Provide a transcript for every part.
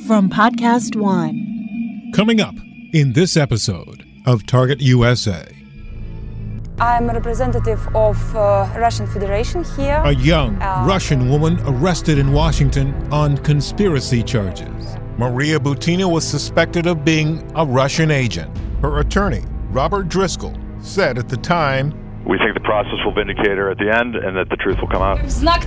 from Podcast One. Coming up in this episode of Target USA. I'm a representative of Russian Federation here. A young Russian woman arrested in Washington on conspiracy charges. Maria Butina was suspected of being a Russian agent. Her attorney, Robert Driscoll, said at the time, "We think the process will vindicate her at the end and that the truth will come out."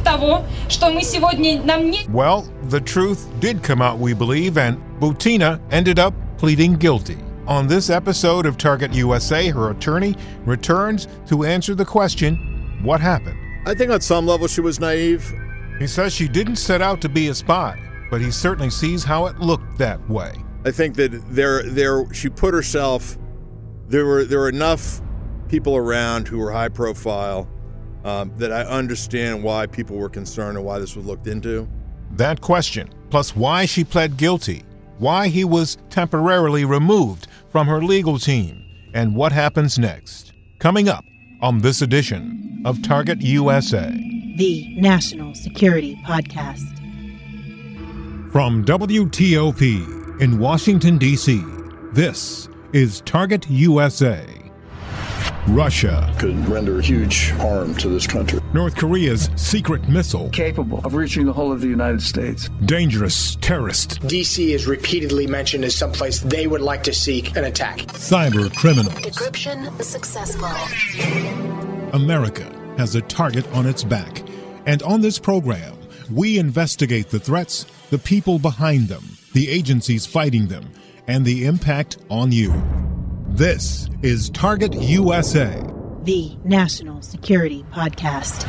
Well, the truth did come out, we believe, and Butina ended up pleading guilty. On this episode of Target USA, her attorney returns to answer the question, what happened? I think on some level she was naive. He says she didn't set out to be a spy, but he certainly sees how it looked that way. I think that she put herself, there were enough people around who were high profile that I understand why people were concerned and why this was looked into. That question, plus why she pled guilty, why he was temporarily removed from her legal team, and what happens next. Coming up on this edition of Target USA. The National Security Podcast. From WTOP in Washington, D.C., this is Target USA. Russia could render huge harm to this country. North Korea's secret missile. Capable of reaching the whole of the United States. Dangerous terrorist. D.C. is repeatedly mentioned as someplace they would like to seek an attack. Cyber criminals. Decryption successful. America has a target on its back. And on this program, we investigate the threats, the people behind them, the agencies fighting them, and the impact on you. This is Target USA, the National Security Podcast.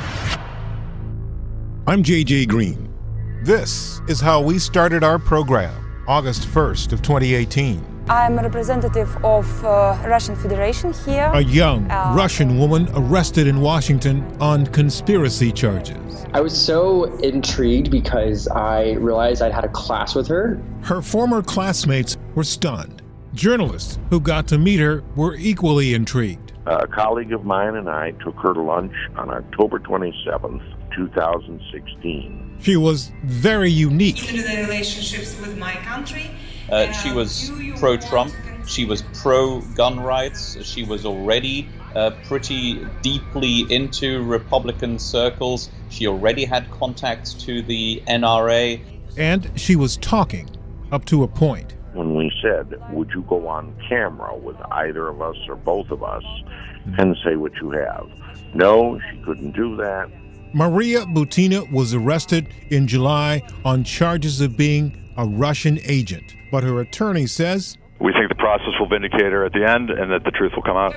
I'm J.J. Green. This is how we started our program, August 1st of 2018. I'm a representative of Russian Federation here. A young Russian woman arrested in Washington on conspiracy charges. I was so intrigued because I realized I'd had a class with her. Her former classmates were stunned. Journalists who got to meet her were equally intrigued. A colleague of mine and I took her to lunch on October 27th, 2016. She was very unique. Into the relationships with my country. She was pro-Trump. She was pro-gun rights. She was already pretty deeply into Republican circles. She already had contacts to the NRA. And she was talking up to a point. When we said, would you go on camera with either of us or both of us and say what you have? No, she couldn't do that. Maria Butina was arrested in July on charges of being a Russian agent. But her attorney says, "We think the process will vindicate her at the end and that the truth will come out."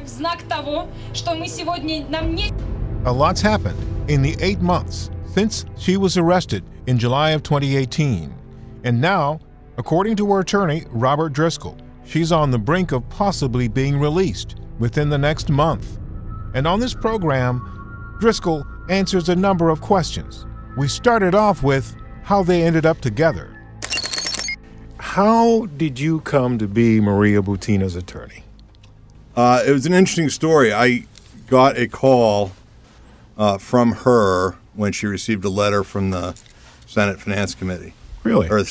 A lot's happened in the 8 months since she was arrested in July of 2018. And now, according to her attorney, Robert Driscoll, she's on the brink of possibly being released within the next month. And on this program, Driscoll answers a number of questions. We started off with how they ended up together. How did you come to be Maria Butina's attorney? It was an interesting story. I got a call from her when she received a letter from the Senate Finance Committee. Really? Or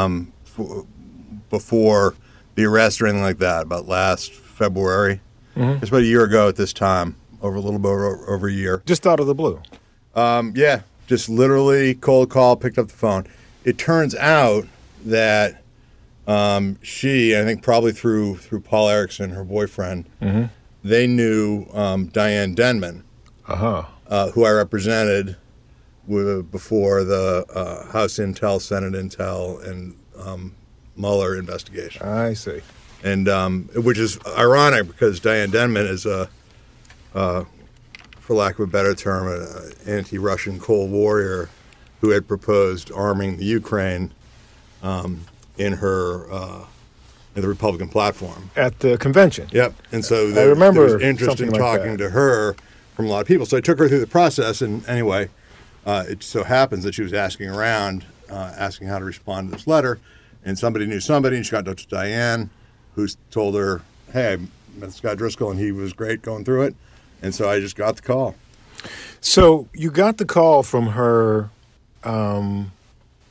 before the arrest or anything like that, about last February. Mm-hmm. It's about a year ago at this time, over a little bit over a year. Just out of the blue? Yeah, just literally cold call, picked up the phone. It turns out that she, I think probably through Paul Erickson, her boyfriend, mm-hmm. they knew Diane Denman, who I represented before the House Intel, Senate Intel, and Mueller investigation. I see. And which is ironic because Diane Denman is for lack of a better term, an anti-Russian Cold Warrior who had proposed arming the Ukraine in her in the Republican platform at the convention. Yep. And so I remember there was interest in talking to her from a lot of people. So I took her through the process, and anyway, it so happens that she was asking around, asking how to respond to this letter, and somebody knew somebody, and she got in touch with Diane, who told her, "Hey, I met Scott Driscoll, and he was great going through it," and so I just got the call. So you got the call from her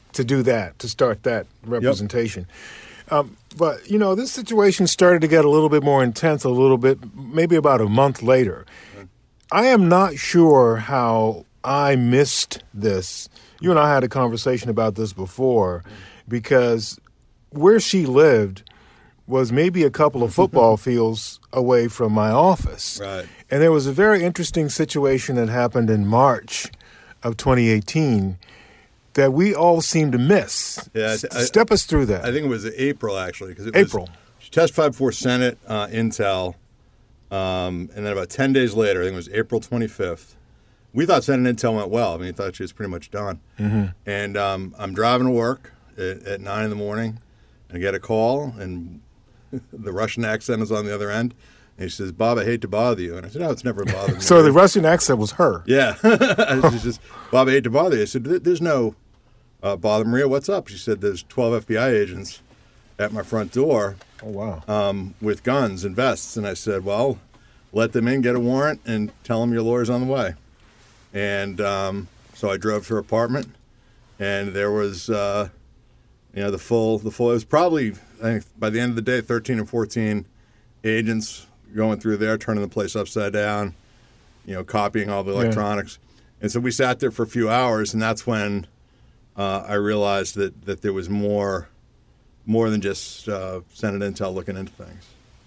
to do that, to start that representation. But, this situation started to get a little bit more intense maybe about a month later. I am not sure how I missed this. You and I had a conversation about this before, because where she lived was maybe a couple of football fields away from my office. Right. And there was a very interesting situation that happened in March of 2018 that we all seem to miss. Yeah, Step us through that. I think it was April, actually. April. She testified before Senate Intel, and then about 10 days later, I think it was April 25th, we thought Senate Intel went well. I mean, we thought she was pretty much done. Mm-hmm. And I'm driving to work at 9 in the morning, and I get a call, and the Russian accent is on the other end. And she says, "Bob, I hate to bother you." And I said, "No, it's never bothered me." So the Russian accent was her. Yeah. She says, "Bob, I hate to bother you." I said, "There's no bother, Maria. What's up?" She said, "There's 12 FBI agents at my front door." Oh, wow. With guns and vests. And I said, "Well, let them in, get a warrant, and tell them your lawyer's on the way." And so I drove to her apartment, and there was, the full. It was probably, I think, by the end of the day, 13 and 14 agents going through there, turning the place upside down, copying all the electronics. Yeah. And so we sat there for a few hours, and that's when I realized that there was more than just Senate Intel looking into things.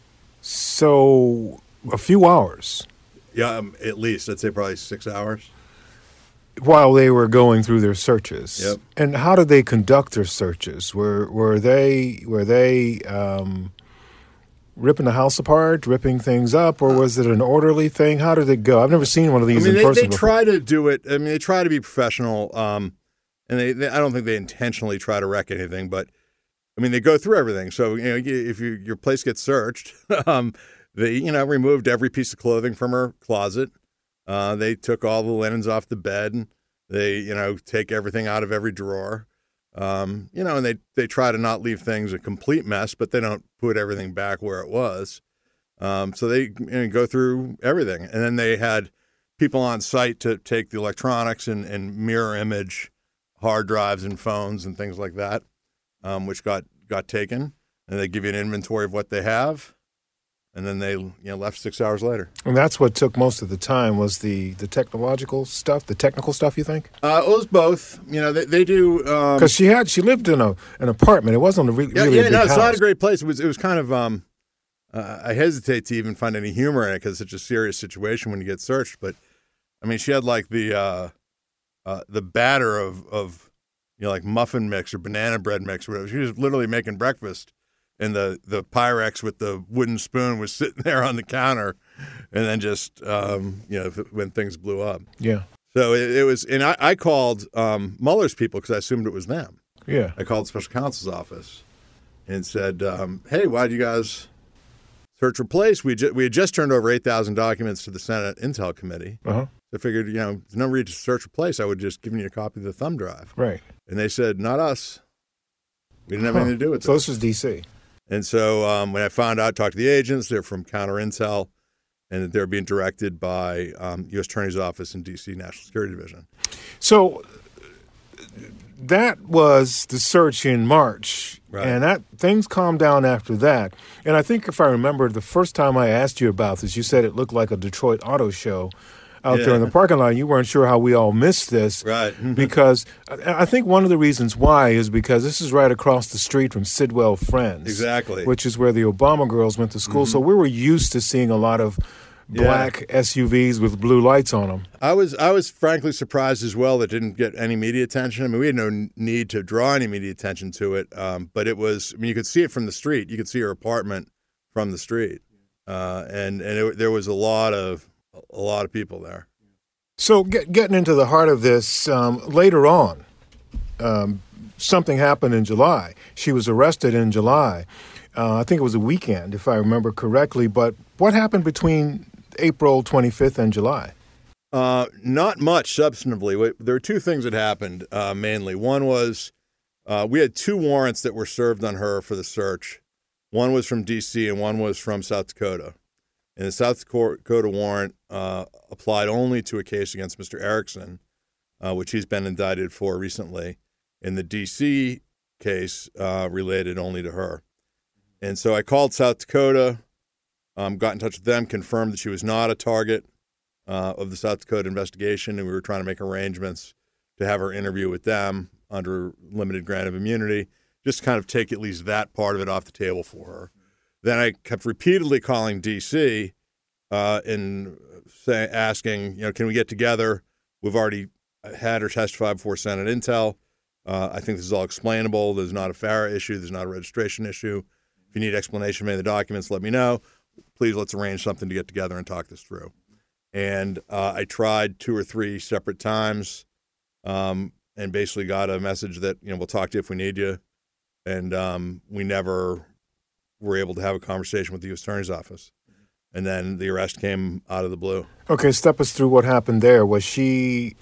So a few hours? Yeah, at least. I'd say probably 6 hours. While they were going through their searches. Yep. And how did they conduct their searches? Were they ripping the house apart, ripping things up, or was it an orderly thing? How did it go? I've never seen one of these in person they try to do it. I mean, they try to be professional, and they I don't think they intentionally try to wreck anything, but they go through everything. So if your place gets searched, they removed every piece of clothing from her closet. They took all the linens off the bed. And they take everything out of every drawer. And they try to not leave things a complete mess, but they don't put everything back where it was. So they go through everything. And then they had people on site to take the electronics and mirror image hard drives and phones and things like that, which got taken. And they give you an inventory of what they have. And then they left 6 hours later. And that's what took most of the time, was the technological stuff, the technical stuff, you think? It was both. They do. Because she lived in an apartment. It wasn't a really big house. It's not a great place. It was kind of. I hesitate to even find any humor in it because it's such a serious situation when you get searched. But she had like the batter of like muffin mix or banana bread mix or whatever. She was literally making breakfast. And the Pyrex with the wooden spoon was sitting there on the counter, and then just when things blew up. Yeah. So it was, and I called Mueller's people because I assumed it was them. Yeah. I called the special counsel's office and said, "Hey, why did you guys search for place? We had just turned over 8,000 documents to the Senate Intel Committee. Uh-huh. So I figured, there's no reason to search for place. I would just given you a copy of the thumb drive." Right. And they said, "Not us. We didn't have anything to do with it." So this was D.C. And so when I found out, talked to the agents, they're from Counter Intel, and they're being directed by U.S. Attorney's Office in D.C. National Security Division. So that was the search in March, right. And that things calmed down after that. And I think if I remember, the first time I asked you about this, you said it looked like a Detroit auto show out there in the parking lot. You weren't sure how we all missed this. Right. Because I think one of the reasons why is because this is right across the street from Sidwell Friends. Exactly. Which is where the Obama girls went to school. Mm-hmm. So we were used to seeing a lot of black SUVs with blue lights on them. I was frankly surprised as well that it didn't get any media attention. We had no need to draw any media attention to it. But it was, you could see it from the street. You could see her apartment from the street. There was a lot of people there. So getting into the heart of this, later on, something happened in July. She was arrested in July. I think it was a weekend, if I remember correctly. But what happened between April 25th and July? Not much substantively. There were two things that happened, mainly. One was we had two warrants that were served on her for the search. One was from D.C. and one was from South Dakota. And the South Dakota warrant applied only to a case against Mr. Erickson, which he's been indicted for recently. and the D.C. case related only to her. And so I called South Dakota, got in touch with them, confirmed that she was not a target of the South Dakota investigation, and we were trying to make arrangements to have her interview with them under limited grant of immunity, just to kind of take at least that part of it off the table for her. Then I kept repeatedly calling D.C. And asking, can we get together? We've already had her testify before Senate Intel. I think this is all explainable. There's not a FARA issue. There's not a registration issue. If you need explanation of any of the documents, let me know. Please, let's arrange something to get together and talk this through. And I tried 2 or 3 separate times and basically got a message that, we'll talk to you if we need you. And we never were able to have a conversation with the U.S. Attorney's Office. And then the arrest came out of the blue. Okay, step us through what happened there. Was she,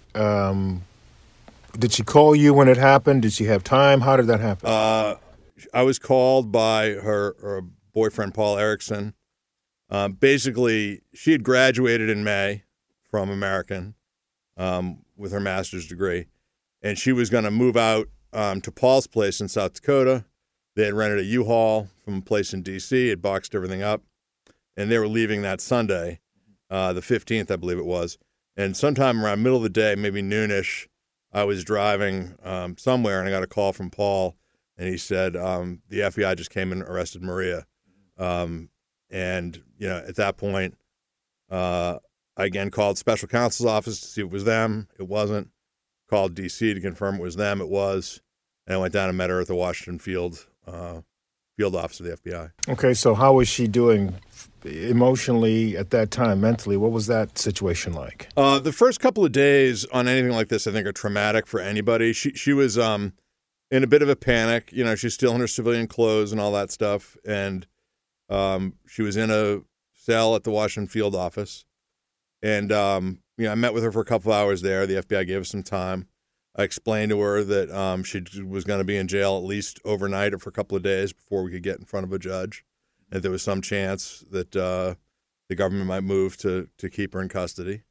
did she call you when it happened? Did she have time? How did that happen? I was called by her boyfriend, Paul Erickson. Basically, she had graduated in May from American with her master's degree. And she was going to move out to Paul's place in South Dakota. They had rented a U-Haul from a place in D.C., had boxed everything up. And they were leaving that Sunday, the 15th, I believe it was. And sometime around middle of the day, maybe noonish, I was driving somewhere, and I got a call from Paul, and he said, the FBI just came and arrested Maria. And, at that point, I again called special counsel's office to see if it was them. It wasn't. Called D.C. to confirm it was them. It was. And I went down and met her at the Washington field office of the FBI. Okay, so how was she doing emotionally at that time, mentally? What was that situation like? The first couple of days on anything like this, I think, are traumatic for anybody. She was in a bit of a panic. She's still in her civilian clothes and all that stuff. And she was in a cell at the Washington field office. And, I met with her for a couple of hours there. The FBI gave us some time. I explained to her that she was going to be in jail at least overnight or for a couple of days before we could get in front of a judge. And there was some chance that the government might move to keep her in custody.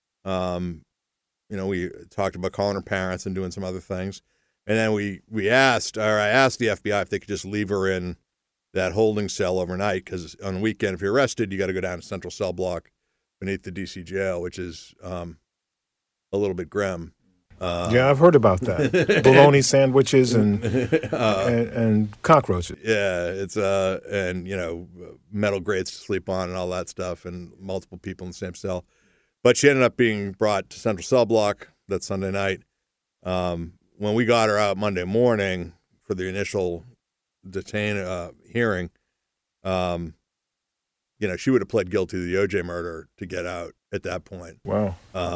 We talked about calling her parents and doing some other things. And then I asked the FBI if they could just leave her in that holding cell overnight, because on the weekend, if you're arrested, you got to go down to Central Cell Block beneath the D.C. jail, which is a little bit grim. Yeah, I've heard about that. Bologna sandwiches and cockroaches. Yeah, it's metal grates to sleep on and all that stuff, and multiple people in the same cell. But she ended up being brought to Central Cell Block that Sunday night. When we got her out Monday morning for the initial hearing, she would have pled guilty to the O.J. murder to get out at that point. Wow.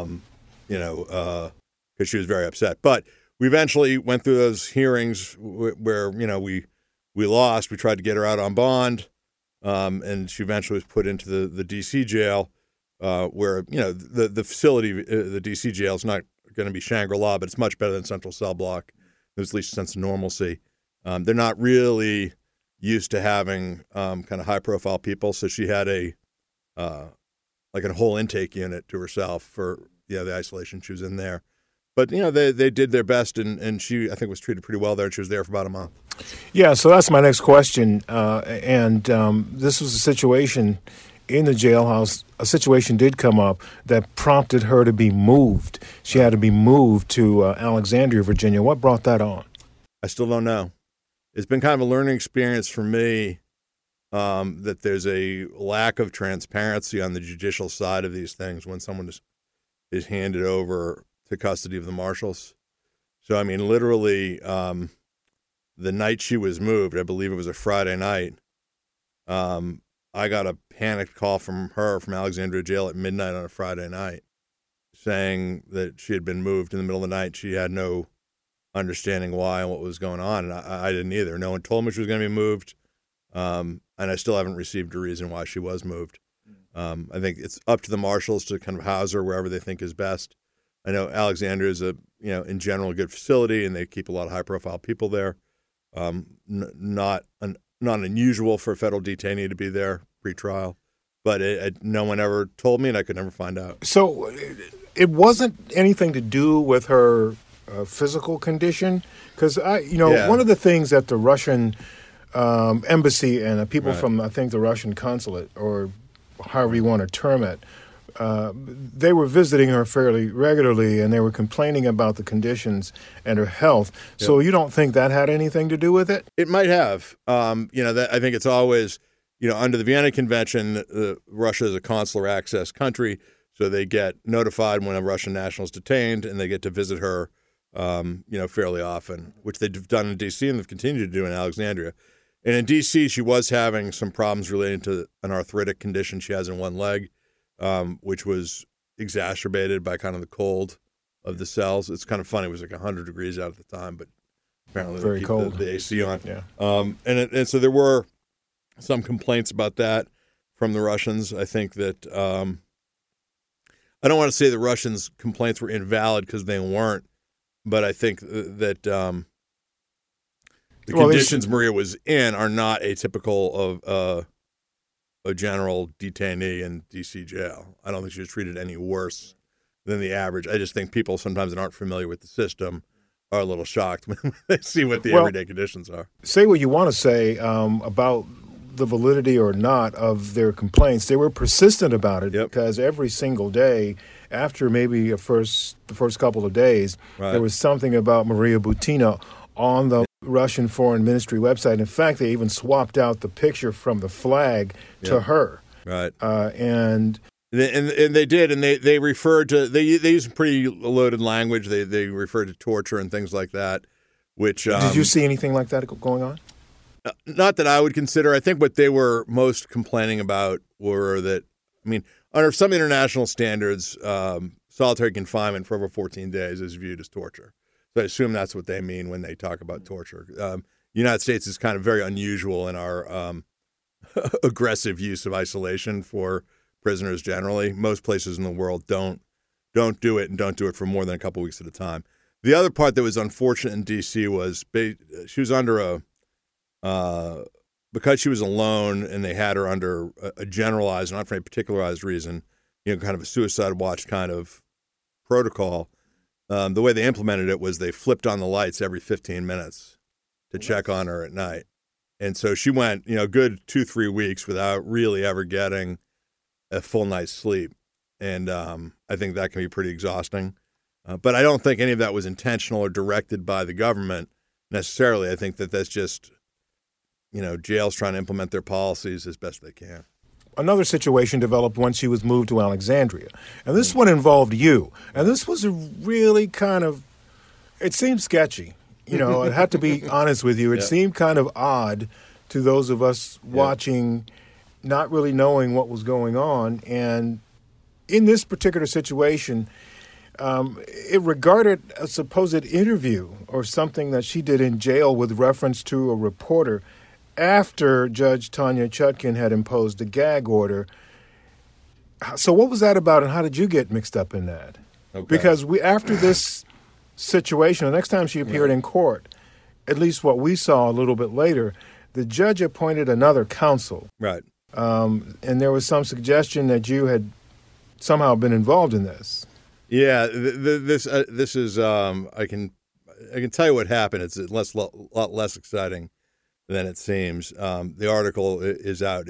Because she was very upset. But we eventually went through those hearings where, we lost. We tried to get her out on bond, and she eventually was put into the D.C. jail, where, the facility, the D.C. jail is not going to be Shangri-La, but it's much better than Central Cell Block. There's at least a sense of normalcy. They're not really used to having kind of high-profile people, so she had a whole intake unit to herself for the isolation she was in there. But, they did their best, and she, I think, was treated pretty well there, and she was there for about a month. Yeah, so that's my next question. This was a situation in the jailhouse. A situation did come up that prompted her to be moved. She had to be moved to Alexandria, Virginia. What brought that on? I still don't know. It's been kind of a learning experience for me that there's a lack of transparency on the judicial side of these things when someone is handed over to custody of the marshals. So, I mean, literally, the night she was moved, I believe it was a Friday night, I got a panicked call from her from Alexandria Jail at midnight on a Friday night saying that she had been moved in the middle of the night. She had no understanding why and what was going on, and I didn't either. No one told me she was going to be moved, and I still haven't received a reason why she was moved. I think it's up to the marshals to kind of house her wherever they think is best. I know Alexandria is in general, a good facility, and they keep a lot of high-profile people there. Not unusual for a federal detainee to be there pre-trial, but no one ever told me, and I could never find out. So it wasn't anything to do with her physical condition? Because one of the things that the Russian embassy and people from, I think, the Russian consulate, or however you want to term it, they were visiting her fairly regularly, and they were complaining about the conditions and her health. Yep. So you don't think that had anything to do with it? It might have. That I think it's always, under the Vienna Convention, Russia is a consular access country, so they get notified when a Russian national is detained, and they get to visit her, fairly often, which they've done in D.C. and they've continued to do in Alexandria. And in D.C., she was having some problems relating to an arthritic condition she has in one leg, which was exacerbated by kind of the cold of the cells. It's kind of funny. It was like 100 degrees out at the time, but apparently very they keep cold. The AC on. Yeah. And so there were some complaints about that from the Russians. I think that I don't want to say the Russians' complaints were invalid because they weren't, but I think that the conditions Maria was in are not atypical of a general detainee in D.C. jail. I don't think she was treated any worse than the average. I just think people sometimes that aren't familiar with the system are a little shocked when they see what the everyday conditions are. Say what you want to say about the validity or not of their complaints. They were persistent about it because every single day, after maybe the first couple of days, there was something about Maria Butina on the Russian Foreign Ministry website. In fact, they even swapped out the picture from the flag to her. Right. And they did, and they referred to they used pretty loaded language. They referred to torture and things like that. Which did you see anything like that going on? Not that I would consider. I think what they were most complaining about were that, under some international standards, solitary confinement for over 14 days is viewed as torture. So I assume that's what they mean when they talk about torture. The United States is kind of very unusual in our aggressive use of isolation for prisoners generally. Most places in the world don't do it, and don't do it for more than a couple weeks at a time. The other part that was unfortunate in D.C. was she was under because she was alone and they had her under a generalized, not for any particularized reason, kind of a suicide watch kind of protocol. The way they implemented it was they flipped on the lights every 15 minutes to check on her at night. And so she went, good 2-3 weeks without really ever getting a full night's sleep. And I think that can be pretty exhausting. But I don't think any of that was intentional or directed by the government necessarily. I think that that's just, jails trying to implement their policies as best they can. Another situation developed once she was moved to Alexandria. And this one involved you. And this was a really it seemed sketchy. I had to be honest with you. It seemed kind of odd to those of us watching, not really knowing what was going on. And in this particular situation, it regarded a supposed interview or something that she did in jail with reference to a reporter after Judge Tanya Chutkan had imposed a gag order. So what was that about, and how did you get mixed up in that? Okay. Because after this situation, the next time she appeared in court, at least what we saw a little bit later, the judge appointed another counsel. Right. And there was some suggestion that you had somehow been involved in this. Yeah, this is I can tell you what happened. It's a lot less exciting than it seems. The article is out.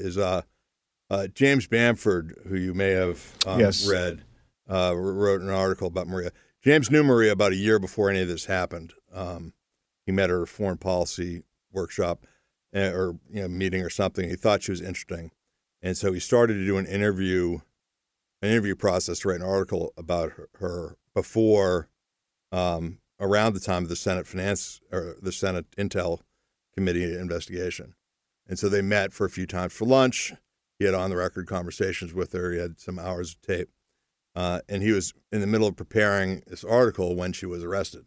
James Bamford, who you may have read, wrote an article about Maria. James knew Maria about a year before any of this happened. He met her at a foreign policy workshop or meeting or something. He thought she was interesting, and so he started to do an interview process to write an article about her before, around the time of the Senate Finance or the Senate Intel Committee investigation. And so they met for a few times for lunch. He had on-the-record conversations with her. He had some hours of tape. And he was in the middle of preparing this article when she was arrested.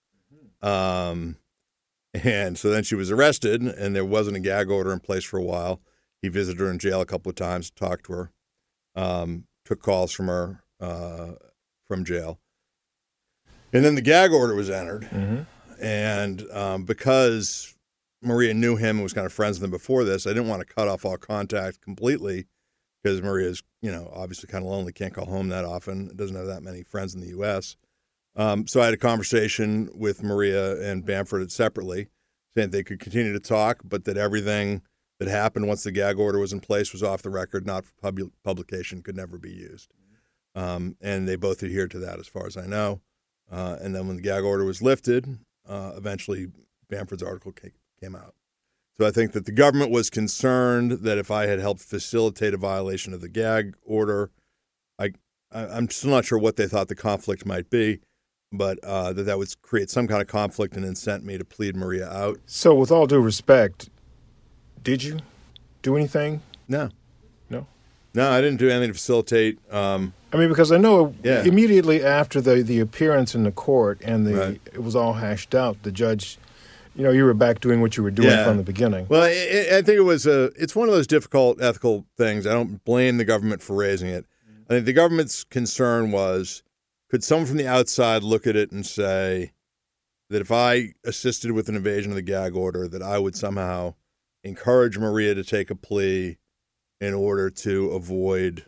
And so then she was arrested, and there wasn't a gag order in place for a while. He visited her in jail a couple of times, talked to her, took calls from her from jail. And then the gag order was entered. Mm-hmm. And because Maria knew him and was kind of friends with him before this, I didn't want to cut off all contact completely because Maria's, obviously kind of lonely, can't call home that often, doesn't have that many friends in the U.S. So I had a conversation with Maria and Bamford separately, saying they could continue to talk, but that everything that happened once the gag order was in place was off the record, not for publication, could never be used. And they both adhered to that as far as I know. And then when the gag order was lifted, eventually Bamford's article came out. So I think that the government was concerned that if I had helped facilitate a violation of the gag order, I'm still not sure what they thought the conflict might be, but that would create some kind of conflict and incent me to plead Maria out. So with all due respect, did you do anything? No. No, I didn't do anything to facilitate. Because I know immediately after the appearance in the court and it was all hashed out, the judge, you were back doing what you were doing from the beginning. Well, I think it's one of those difficult ethical things. I don't blame the government for raising it. I think the government's concern was, could someone from the outside look at it and say that if I assisted with an evasion of the gag order, that I would somehow encourage Maria to take a plea in order to avoid,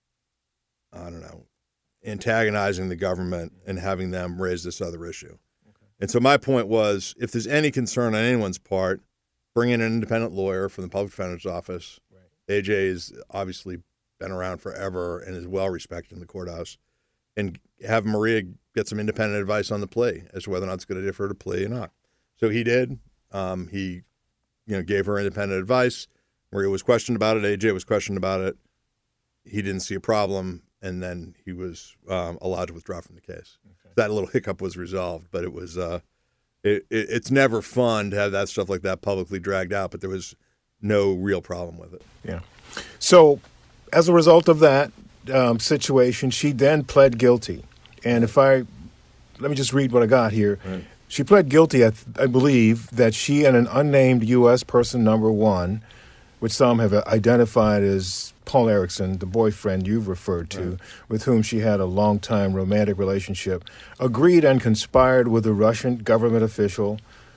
antagonizing the government and having them raise this other issue. Okay. And so my point was, if there's any concern on anyone's part, bring in an independent lawyer from the public defender's office. Right. AJ has obviously been around forever and is well respected in the courthouse, and have Maria get some independent advice on the plea as to whether or not it's going to defer to plea or not. So he did. He gave her independent advice. Maria was questioned about it. AJ was questioned about it. He didn't see a problem, and then he was allowed to withdraw from the case. Okay. That little hiccup was resolved, but it was it's never fun to have that stuff like that publicly dragged out, but there was no real problem with it. Yeah. So as a result of that situation, she then pled guilty. And let me just read what I got here. Right. She pled guilty, I believe, that she and an unnamed U.S. person number one, which some have identified as Paul Erickson, the boyfriend you've referred to, right, with whom she had a long-time romantic relationship, agreed and conspired with a Russian government official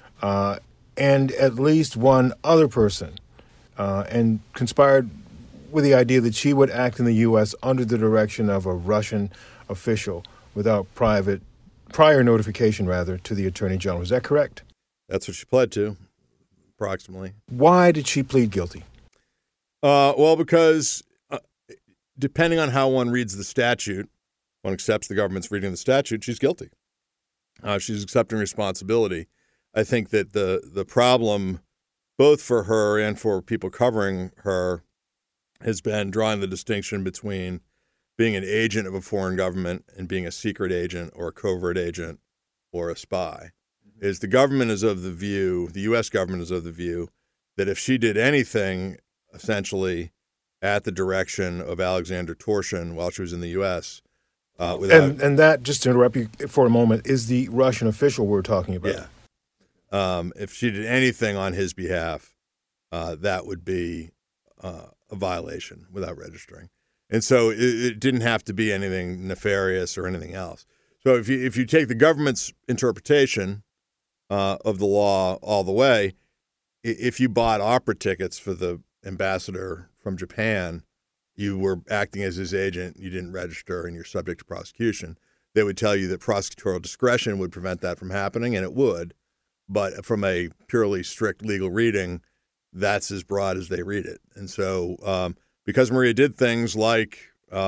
and at least one other person, and conspired with the idea that she would act in the U.S. under the direction of a Russian official without prior notification, to the Attorney General. Is that correct? That's what she pled to, approximately. Why did she plead guilty? Well, because depending on how one reads the statute, one accepts the government's reading of the statute, she's guilty. She's accepting responsibility. I think that the problem, both for her and for people covering her, has been drawing the distinction between being an agent of a foreign government and being a secret agent or a covert agent or a spy. Is the government is of the view, the U.S. government is of the view, that if she did anything essentially at the direction of Alexander Torshin while she was in the U.S. And that, just to interrupt you for a moment, is the Russian official we're talking about. Yeah. If she did anything on his behalf, that would be a violation without registering. And so it didn't have to be anything nefarious or anything else. So if you take the government's interpretation of the law all the way, if you bought opera tickets for the ambassador from Japan, you were acting as his agent, you didn't register, and you're subject to prosecution. They would tell you that prosecutorial discretion would prevent that from happening, and it would. But from a purely strict legal reading, that's as broad as they read it. And so because Maria did things like,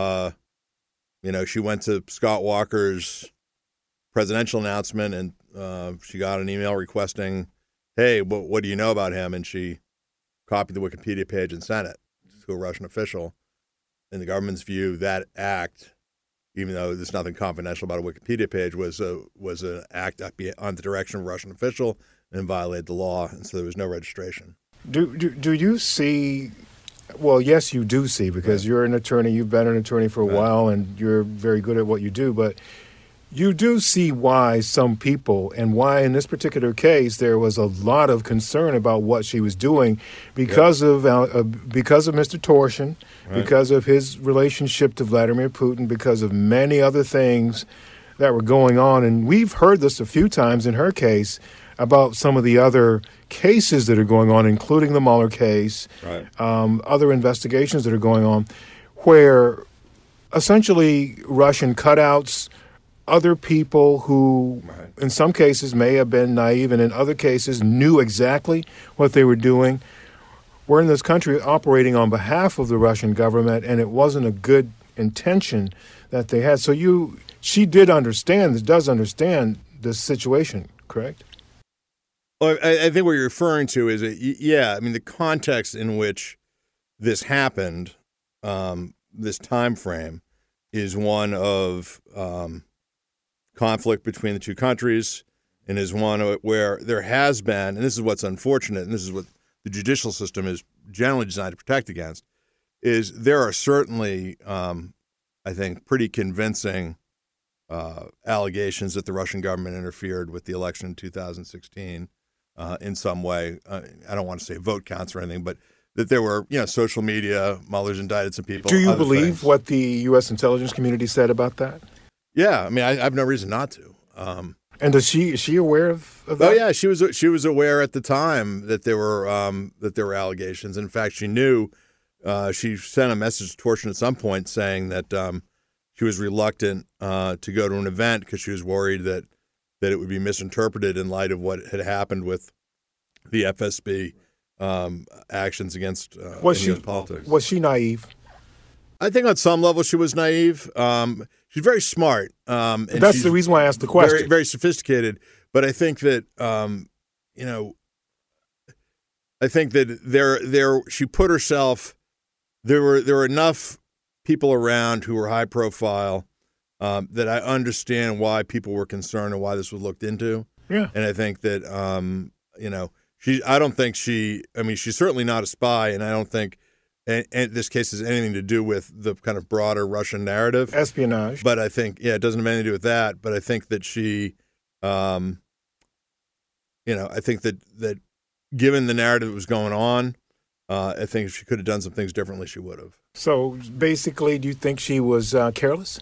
she went to Scott Walker's presidential announcement and she got an email requesting, hey, what do you know about him? And she copied the Wikipedia page and sent it to a Russian official. In the government's view, that act, even though there's nothing confidential about a Wikipedia page, was an act on the direction of a Russian official and violated the law, and so there was no registration. Do you see? Well, yes, you do see, because you're an attorney. You've been an attorney for a while, and you're very good at what you do. But you do see why some people, and why in this particular case there was a lot of concern about what she was doing because of Mr. Torshin, because of his relationship to Vladimir Putin, because of many other things that were going on. And we've heard this a few times in her case about some of the other cases that are going on, including the Mueller case, other investigations that are going on, where essentially Russian cutouts other people who, in some cases, may have been naive, and in other cases, knew exactly what they were doing, were in this country operating on behalf of the Russian government, and it wasn't a good intention that they had. So she does understand this situation, correct? Well, I think what you're referring to is, the context in which this happened, this time frame, is one of conflict between the two countries, and is one where there has been, and this is what's unfortunate, and this is what the judicial system is generally designed to protect against, is there are certainly, I think, pretty convincing allegations that the Russian government interfered with the election in 2016 in some way. I don't want to say vote counts or anything, but that there were, social media, Mueller's indicted some people. Do you believe what the U.S. intelligence community said about that? Yeah, I mean, I have no reason not to. And is she aware of that? Oh yeah, she was aware at the time that there were allegations. In fact, she knew. She sent a message to Torchen at some point saying that she was reluctant to go to an event because she was worried that it would be misinterpreted in light of what had happened with the FSB actions against U.S. politics. Was she naive? I think on some level she was naive. She's very smart. And that's the reason why I asked the question. Very, very sophisticated. But I think that, she put herself. There were enough people around who were high profile that I understand why people were concerned and why this was looked into. Yeah. And I think that, I don't think she's certainly not a spy, and I don't think this case has anything to do with the kind of broader Russian narrative. Espionage. But I think, it doesn't have anything to do with that. But I think that she, I think that given the narrative that was going on, I think if she could have done some things differently, she would have. So basically, do you think she was careless?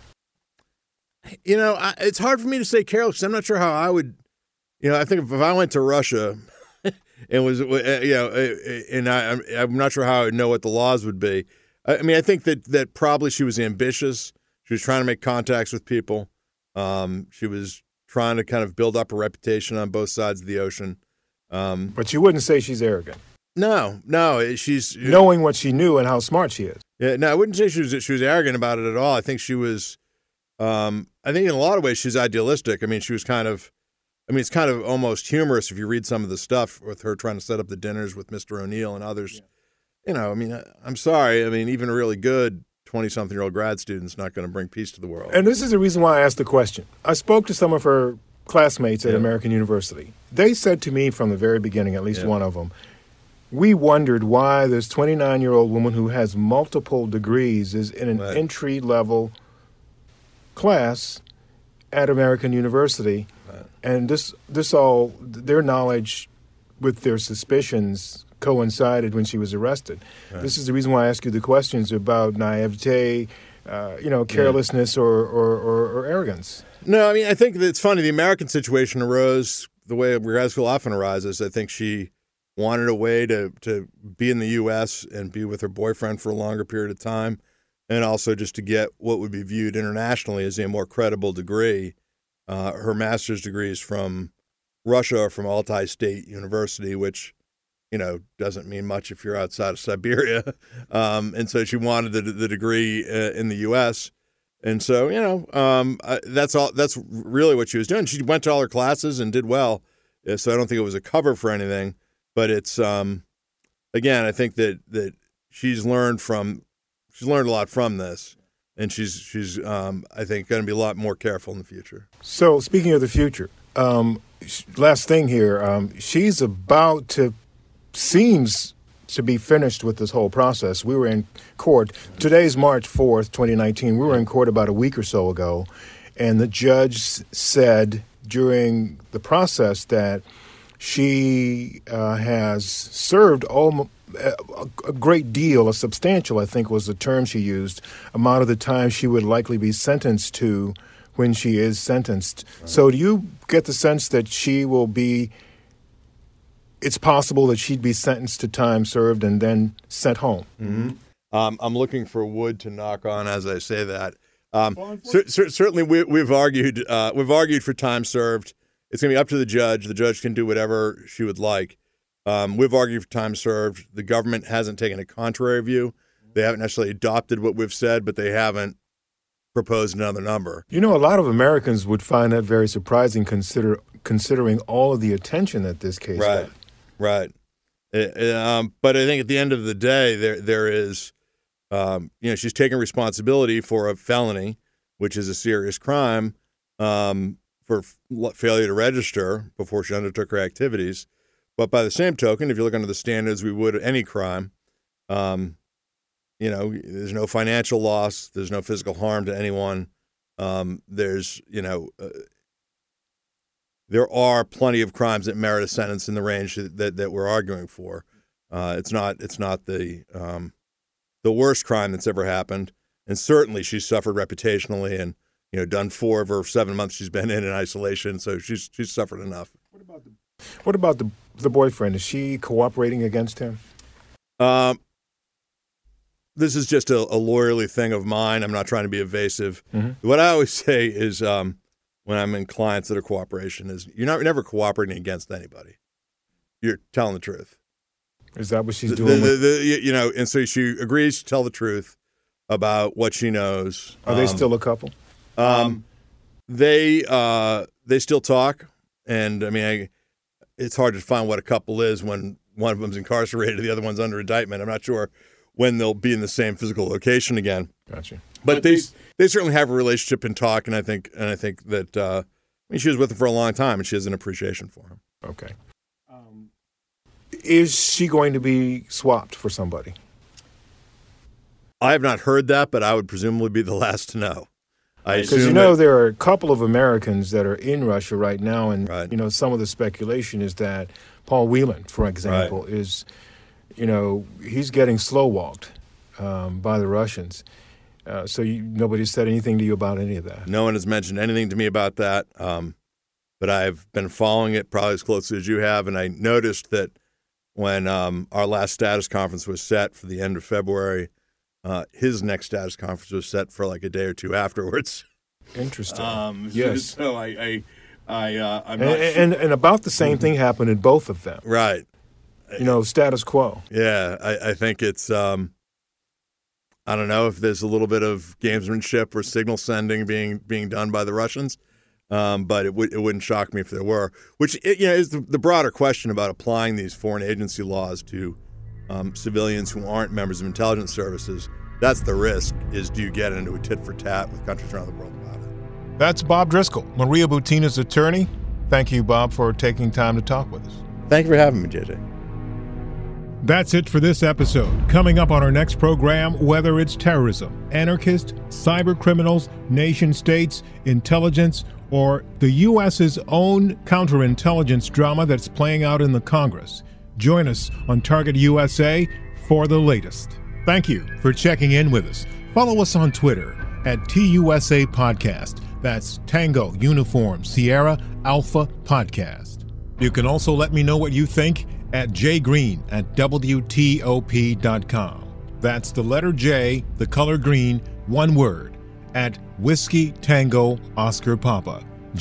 It's hard for me to say careless. I'm not sure how I would, I think if I went to Russia and was, and I'm not sure how I would know what the laws would be. I mean, I think that probably she was ambitious. She was trying to make contacts with people. She was trying to kind of build up a reputation on both sides of the ocean. But you wouldn't say she's arrogant. No, she's knowing what she knew and how smart she is. Yeah, no, I wouldn't say she was arrogant about it at all. I think she was. I think in a lot of ways she's idealistic. I mean, she was kind of. I mean, it's kind of almost humorous if you read some of the stuff with her trying to set up the dinners with Mr. O'Neill and others. Yeah. I'm sorry. I mean, even a really good 20-something-year-old grad student's not going to bring peace to the world. And this is the reason why I asked the question. I spoke to some of her classmates at American University. They said to me from the very beginning, at least one of them, we wondered why this 29-year-old woman who has multiple degrees is in an entry-level class at American University. And this all, their knowledge with their suspicions coincided when she was arrested. Right. This is the reason why I ask you the questions about naivete, carelessness or arrogance. No, I mean, I think that it's funny. The American situation arose the way grad school often arises. I think she wanted a way to be in the U.S. and be with her boyfriend for a longer period of time, and also just to get what would be viewed internationally as a more credible degree. Her master's degree is from Russia or from Altai State University, which, doesn't mean much if you're outside of Siberia. And so she wanted the degree in the U.S. And so, that's really what she was doing. She went to all her classes and did well. So I don't think it was a cover for anything. But it's, again, I think that she's learned a lot from this. And she's I think, going to be a lot more careful in the future. So speaking of the future, last thing here, she's seems to be finished with this whole process. We were in court. Today's March 4th, 2019. We were in court about a week or so ago, and the judge said during the process that she has served a great deal, a substantial, I think was the term she used, amount of the time she would likely be sentenced to when she is sentenced. Right. So do you get the sense that it's possible that she'd be sentenced to time served and then sent home? Mm-hmm. I'm looking for wood to knock on as I say that. Certainly, we've argued for time served. It's going to be up to the judge. The judge can do whatever she would like. We've argued for time served. The government hasn't taken a contrary view. They haven't necessarily adopted what we've said, but they haven't proposed another number. You know, a lot of Americans would find that very surprising, considering all of the attention that this case got. Right. But I think at the end of the day, there is, she's taking responsibility for a felony, which is a serious crime, for failure to register before she undertook her activities. But by the same token, if you look under the standards we would any crime, there's no financial loss, there's no physical harm to anyone. There are plenty of crimes that merit a sentence in the range that we're arguing for. It's not the worst crime that's ever happened, and certainly she's suffered reputationally, and done 4 of her 7 months she's been in isolation, so she's suffered enough. What about the boyfriend? Is she cooperating against him? This is just a lawyerly thing of mine. I'm not trying to be evasive. Mm-hmm. What I always say is, when I'm in clients that are cooperation, is you're never cooperating against anybody. You're telling the truth. Is that what she's doing? And so she agrees to tell the truth about what she knows. Are they still a couple? They still talk, and I mean, it's hard to find what a couple is when one of them's incarcerated, the other one's under indictment. I'm not sure when they'll be in the same physical location again. Gotcha. But they certainly have a relationship and talk, and I think that she was with him for a long time, and she has an appreciation for him. Okay. Is she going to be swapped for somebody? I have not heard that, but I would presumably be the last to know. Because there are a couple of Americans that are in Russia right now, and some of the speculation is that Paul Whelan, for example, is, he's getting slow walked by the Russians. So nobody said anything to you about any of that? No one has mentioned anything to me about that, but I've been following it probably as closely as you have, and I noticed that when our last status conference was set for the end of February, his next status conference was set for like a day or two afterwards. Interesting. Yes. So I'm not and about the same thing happened in both of them. Right. Status quo. Yeah, I think it's I don't know if there's a little bit of gamesmanship or signal sending being done by the Russians, but it wouldn't shock me if there were. Which is the broader question about applying these foreign agency laws to civilians who aren't members of intelligence services. That's the risk: is do you get into a tit for tat with countries around the world about it? That's Bob Driscoll, Maria Butina's attorney. Thank you, Bob, for taking time to talk with us. Thank you for having me, JJ. That's it for this episode. Coming up on our next program, whether it's terrorism, anarchists, cyber criminals, nation states, intelligence, or the U.S.'s own counterintelligence drama that's playing out in the Congress. Join us on Target USA for the latest. Thank you for checking in with us. Follow us on Twitter at TUSA Podcast. That's Tango Uniform Sierra Alpha Podcast. You can also let me know what you think at jgreen@WTOP.com. That's the letter J, the color green, one word, at Whiskey Tango Oscar Papa.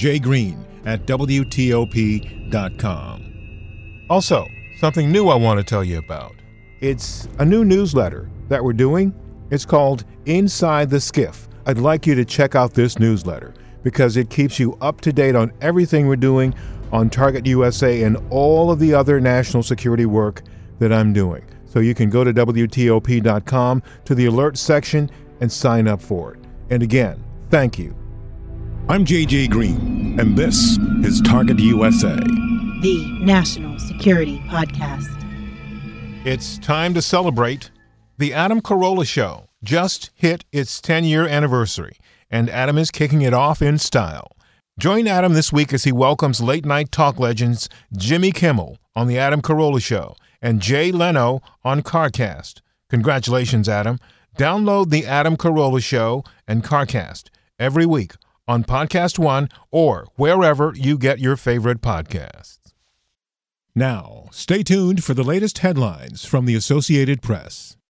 jgreen@WTOP.com. Also, something new I want to tell you about. It's a new newsletter that we're doing. It's called Inside the Skiff. I'd like you to check out this newsletter because it keeps you up to date on everything we're doing on Target USA and all of the other national security work that I'm doing. So you can go to WTOP.com to the alert section and sign up for it. And again, thank you. I'm JJ Green, and this is Target USA, the National Security Podcast. It's time to celebrate. The Adam Carolla Show just hit its 10-year anniversary, and Adam is kicking it off in style. Join Adam this week as he welcomes late-night talk legends Jimmy Kimmel on The Adam Carolla Show and Jay Leno on CarCast. Congratulations, Adam. Download The Adam Carolla Show and CarCast every week on Podcast One or wherever you get your favorite podcasts. Now, stay tuned for the latest headlines from the Associated Press.